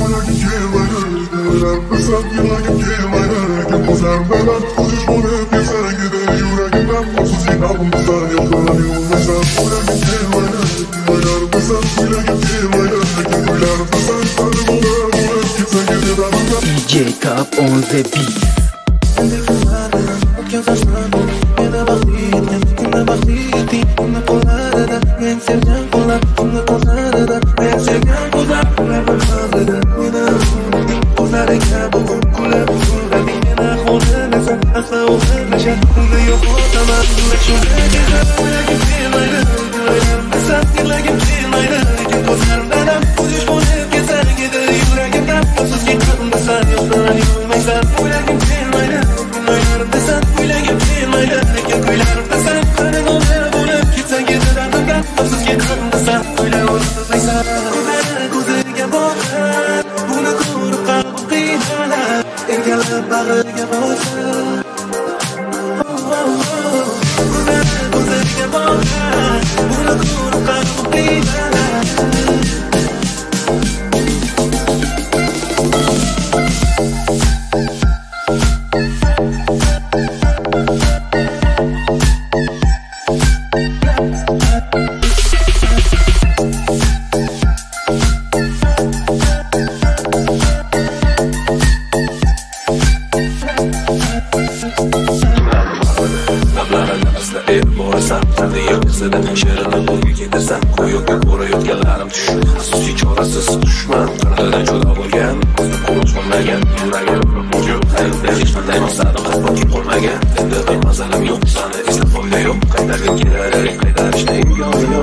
DJ Top on the beat. She'rini qo'lga keltirsam ko'yoqqa ko'rayotganlarim tushib asosiy chorasiz dushman qanaqadan judo bo'lgan qo'rqmagan yuragim hayotda hech qanday maqsadim hattoki qolmagan endi bir mazalim yo'q sani eslab foyda yo'q qaytargim kelar qaytarishda imkoni yo'q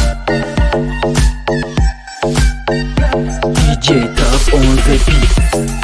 DJ Top on the beat.